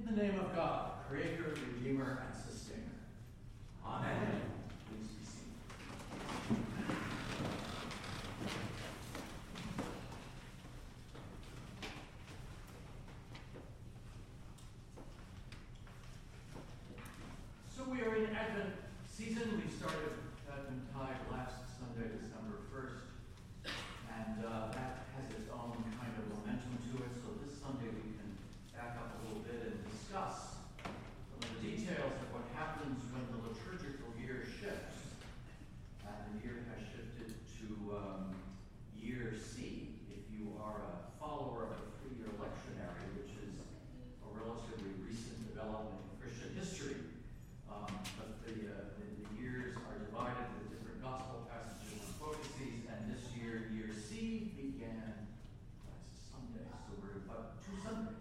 In the name of God, Creator, Redeemer, and Sustainer. Amen. Please be seated. So we are in Advent season. We started Adventide last Sunday, December 1st, and that has its own kind of momentum to it. So this Sunday we can back up a little bit and discuss some of the details of what happens when the liturgical year shifts. And the year has shifted to year C. If you are a follower of the three-year lectionary, which is a relatively recent development in Christian history, but the years are divided with different gospel passages and focuses, and this year, year C began last Sunday, so we're about 2 Sundays.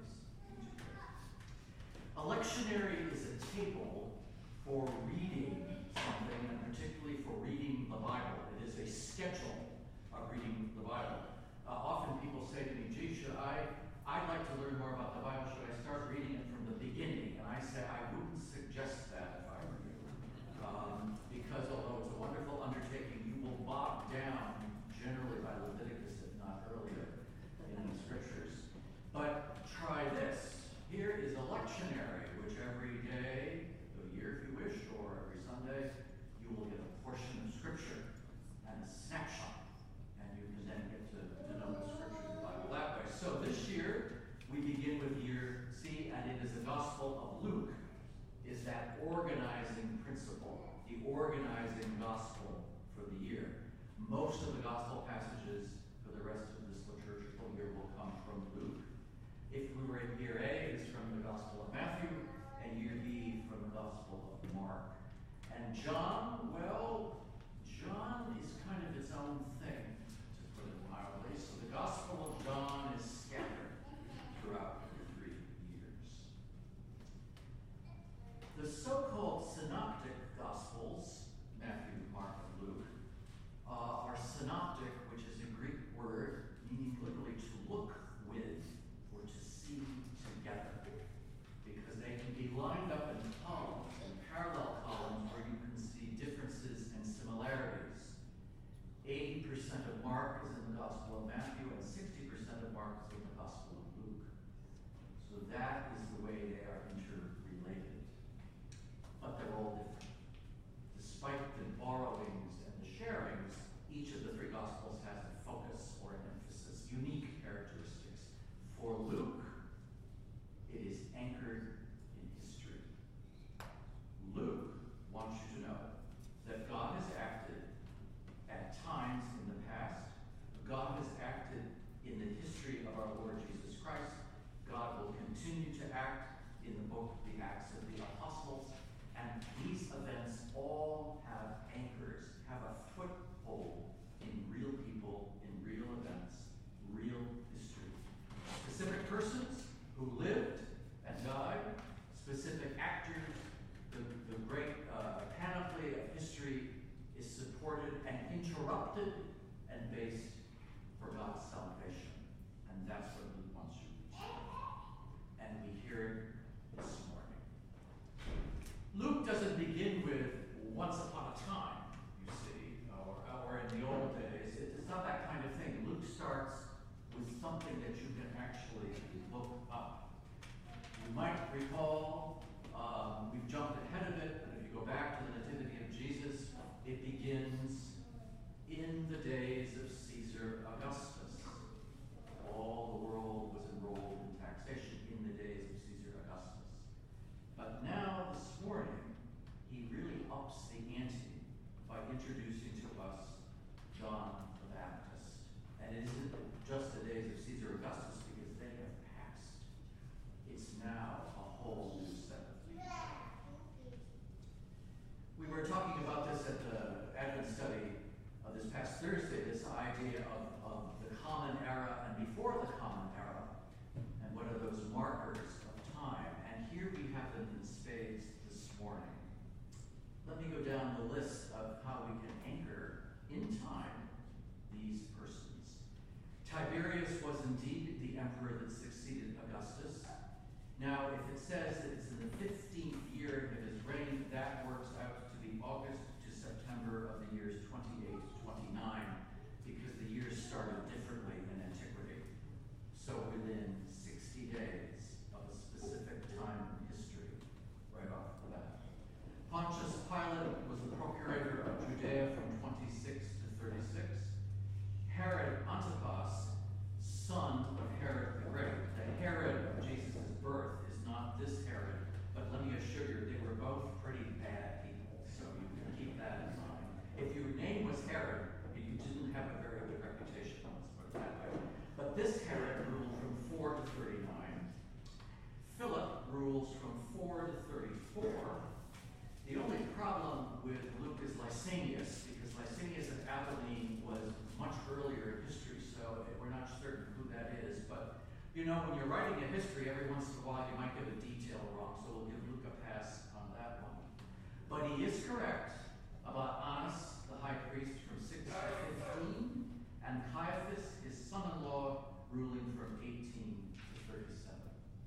A lectionary is a table for reading something, and particularly for reading the Bible. It is a schedule of reading the Bible. Often people say to me, gee, I'd like to learn more about the Bible. Should I start reading it from the beginning? And I say, I wouldn't suggest that if I were you. Because although it's a wonderful undertaking, you will bog down generally by Leviticus, if not earlier, in the scriptures. But try this. Here is a lectionary, which every day, a year if you wish, or every Sunday, you will get a portion of scripture and a snapshot. And you can then get to know the scriptures of the Bible that way. So this year, we begin with year C, and it is the Gospel of Luke, is that organizing principle, the organizing gospel for the year. Most of the gospel passages for the rest of this liturgical year will come from Luke. If we were in year A, it is from the Gospel of Matthew, and year B from the Gospel of Mark. And John, well, John is kind of its own thing, to put it mildly. So the Gospel of John is scattered throughout the 3 years. The so-called synoptic Gospels, Matthew, Mark, and Luke, are synoptic, which is a Greek word meaning literally to look with or to see together, because they can be lined up in columns, in parallel columns, where you can see differences and similarities. 80% of Mark is in the Gospel of Matthew, and 60% of Mark is in the Gospel of Luke. So that is the way they are interrelated. But they're all different. Despite the borrowings and the sharings, each of the 3 Gospels has a focus or an emphasis, unique characteristics. For Luke, it is anchored in history. Luke wants you to know that God has acted at times in the past. God has acted in the history of our Lord Jesus Christ. God will continue to act in the book, the Acts of the Apostles. And these events all have anchors, have a foothold in real people, in real events, real history. Specific persons who lived and died, specific actors, the great panoply of history is supported and interrupted and based for God's salvation. And that's what Luke wants you to see. And we hear it this morning. Luke doesn't begin with once upon a time, you see, or in the old days. It's not that kind of thing. Luke starts with something that you can actually look up. You might recall, we've jumped ahead of it, but if you go back to the Nativity of Jesus, it begins in the days of Caesar Augustus. All the world was enrolled in taxation in the days of Caesar Augustus. But now, this morning, he really ups the ante by introducing to us John the Baptist. And it isn't just the days of Caesar Augustus, because they have passed. It's now a whole new set of things. We were talking about this at the Advent study this past Thursday, this Now, if it says that it's in the 15th year of his reign, that works out to be August to September of the years 28 to 29, because the years started differently in antiquity. So within 60 days of a specific time in history, right off the bat. Pontius Pilate was the procurator of Judea from 26 to 36. Herod Antipas, son of Herod the Great. The Herod of Jesus' birth is not this Herod, but let me assure you, they were both pretty bad people, so you can keep that in mind. If your name was Herod, you didn't have a very good reputation, let's put it that way. But this Herod ruled from 4 to 39. Philip rules from 4 to 34. The only problem with Luke is Lysanias, because Lysanias of Abilene was much earlier in history, so we're not certain who that is. But, you know, when you're writing a history, every once in a while you might get a detail wrong, so we'll give Luke a pass on that one. But he is correct about Annas, the high priest, from 6 to 15, and Caiaphas, his son-in-law, ruling from 18 to 37.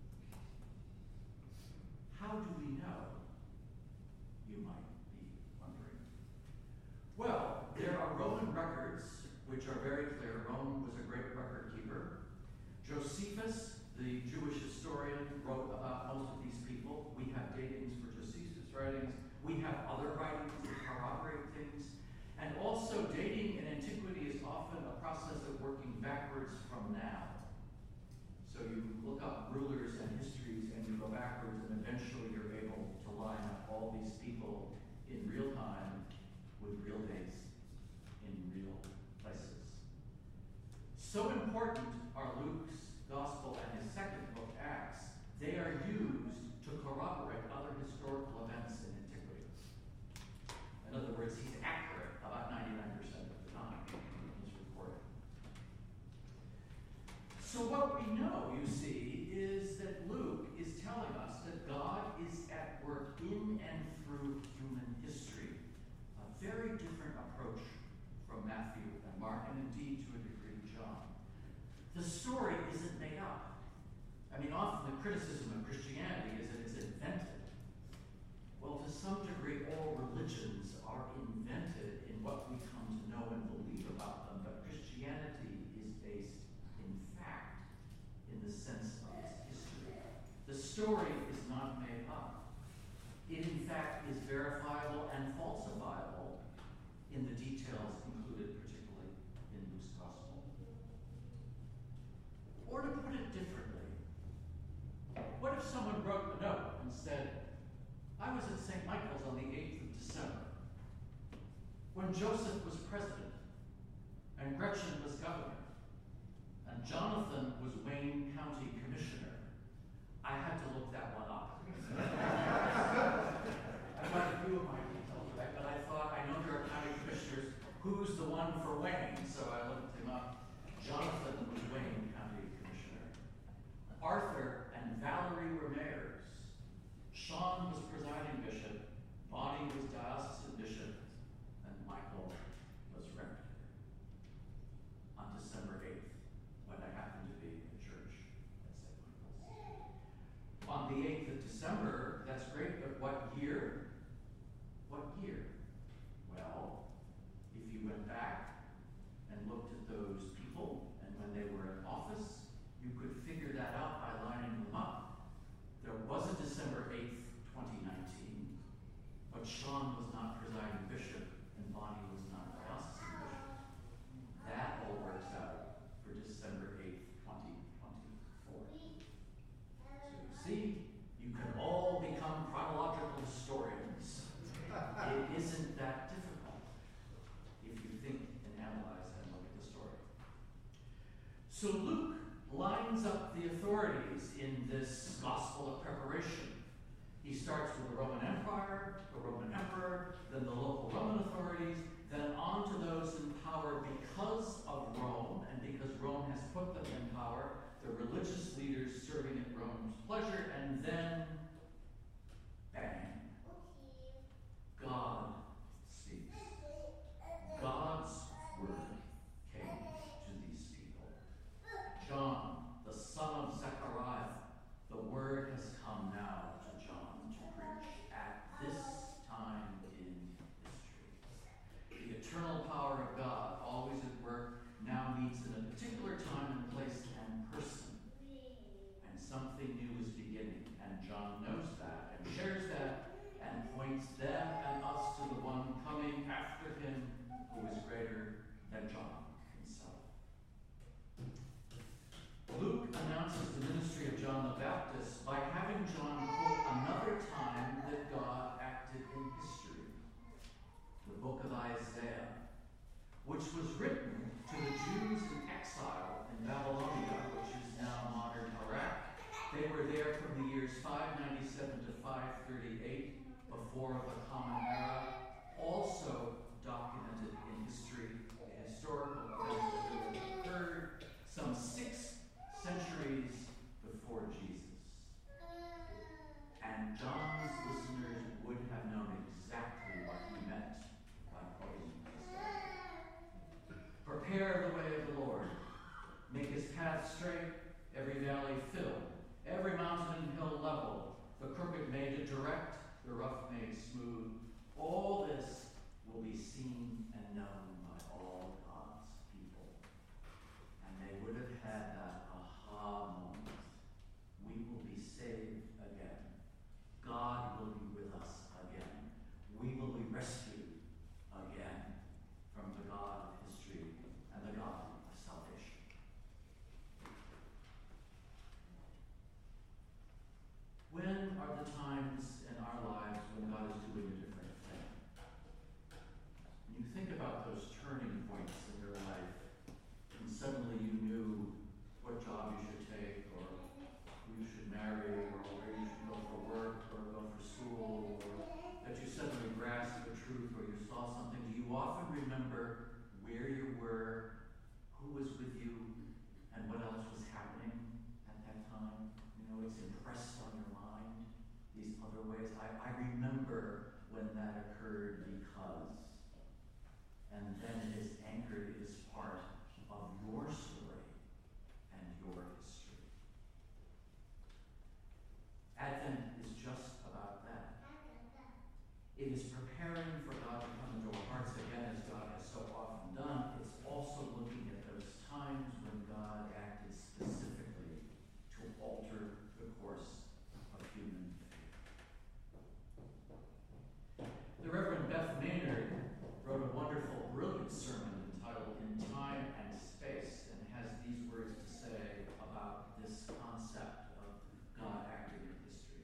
How do we know? You might be wondering. Well, there are Roman records which are very clear. Rome was a great record keeper. Josephus, the Jewish historian, wrote about most of these people. We have datings for Josephus' writings. We have other writings that corroborate things. And also, dating in antiquity is often a process of working backwards from now. So you look up rulers and histories and you go backwards, and eventually you're able to line up all these people in real time with real dates in real places. So important are Luke's Gospel and his second book, Acts. They are used to corroborate other historical events in antiquity. In other words, he's accurate about 99% of the time in his reporting. So what we know, you see, is that Luke is telling us that God is at work in and through human history. A very different approach from Matthew and Mark, and indeed to a degree John. The story isn't made up. I mean, often the criticism of Christianity is that it's invented. Well, to some degree, all religions are invented in what we come to know and believe about them, but Christianity is based in fact, in the sense of its history. The story is not made up. It, in fact, is verifiable and falsifiable in the details included, particularly in Luke's Gospel. Or to put it differently, what if someone wrote a note and said, I was at St. Michael's on the 8th of December, when Joseph was president, and Gretchen was governor, and Jonathan was Wayne County Commissioner. I had to look that one up. I've got a few of my details right, but I thought, I know there are county commissioners. Who's the one for Wayne? So I looked him up. Jonathan was Wayne County Commissioner. Arthur and Valerie were mayors. Sean was presiding bishop. Bonnie was diocesan bishop. And Michael was rector. On December 8th, when I happened to be in church at St. Michael's. On the 8th of December, that's great, but what year? What year? Well, if you went back and looked at those people and when they were in office, you could figure that out by lining them up. There was a December 8th, 2019, but Sean was not presiding bishop and Bonnie was not diocesan bishop. That all works out for December 8th, 2024. So you see, you can all become chronological historians. It isn't that difficult if you think and analyze and look at the story. So Luke lines up the authorities in this gospel of preparation. He starts with the Roman Empire, the Roman emperor, then the local Roman authorities, then on to those in power because of Rome, and because Rome has put them in power, the religious leaders serving at Rome's pleasure, and then, bang, God speaks. God's word came to these people. John, the son of Zechariah, the word has John the Baptist by having John quote another time that God acted in history, the book of Isaiah, which was written to the Jews in exile in Babylonia, which is now modern Iraq. They were there from the years 597 to 538 before the Common Era, also documented in history, a historical event that occurred some 6 centuries before Jesus. And John's listeners would have known exactly what he meant by quoting this. Prepare the way of the Lord. Make his path straight, every valley filled, every mountain and hill level, the crooked made direct, the rough made smooth. All this will be seen and known by all God's people. And they would have had that aha moment. We will be saved again. God will be with us again. We will be rescued again from the God of history and the God of salvation. When are the times in our lives when God is doing a different thing? When you think about those turning points in your life, and suddenly you knew what job you should take, or who you should marry, or where you should go for work, or go for school, or that you suddenly grasped the truth, or you saw something, do you often remember where you were, who was with you, and what else was happening at that time? You know, it's impressed on your mind, these other ways. I remember when that occurred because, and then it is anchored, it is part of your story and your history. Advent is just about that. It is preparing for God to come into our hearts again, as God has so often done. It's also looking at those times when God acted specifically to alter the course of human fate. The Reverend Beth Maynard wrote a wonderful, brilliant sermon entitled In Time and Space, and has these words to say about this concept of God acting in history.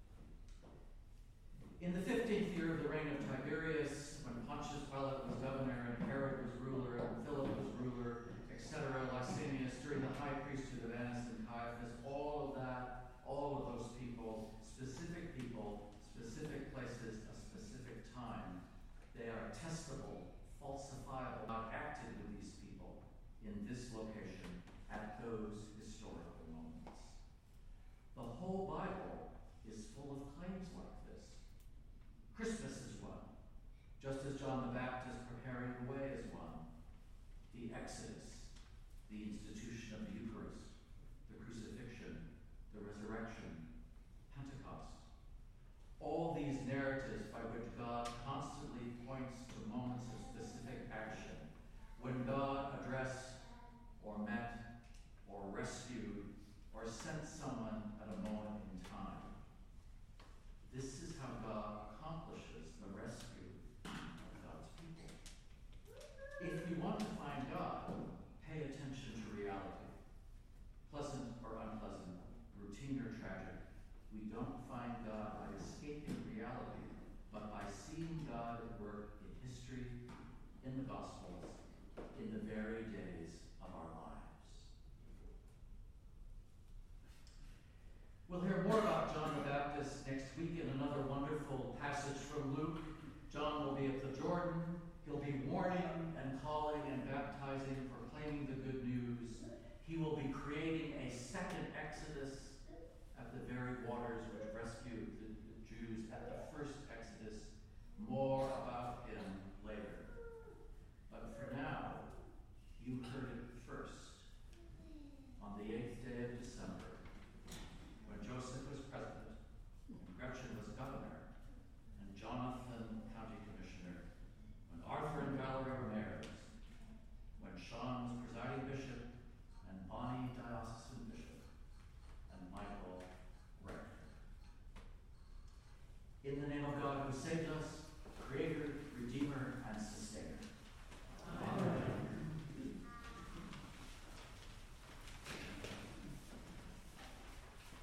In the 15th year of the reign of Tiberius, when Pontius Pilate was governor, and Herod was ruler, and Philip was ruler, etc., Lysanias, during the high priesthood of Annas and Caiaphas, all of that, all of those people, specific places, a specific time, they are testable, falsifiable. God acted with these people in this location at those historical moments. The whole Bible is full of claims like this. Christmas is one, just as John the Baptist preparing the way is one. The Exodus, the institution of the Eucharist, the crucifixion, the resurrection, Pentecost. All these narratives by which God constantly points to moments of specific action, when God addressed or met or rescued or sent someone at a moment in time. This is how God accomplishes the rescue of God's people. If you want to find God, pay attention to reality. Pleasant or unpleasant, routine or tragic, we don't find God by escaping reality, but by seeing God at work in history, in the Gospels, in the very days of our lives. We'll hear more about John the Baptist next week in another wonderful passage from Luke. John will be at the Jordan. He'll be warning and calling and baptizing, proclaiming the good news. He will be creating a second Exodus at the very waters which rescued the Jews at the first Exodus. More about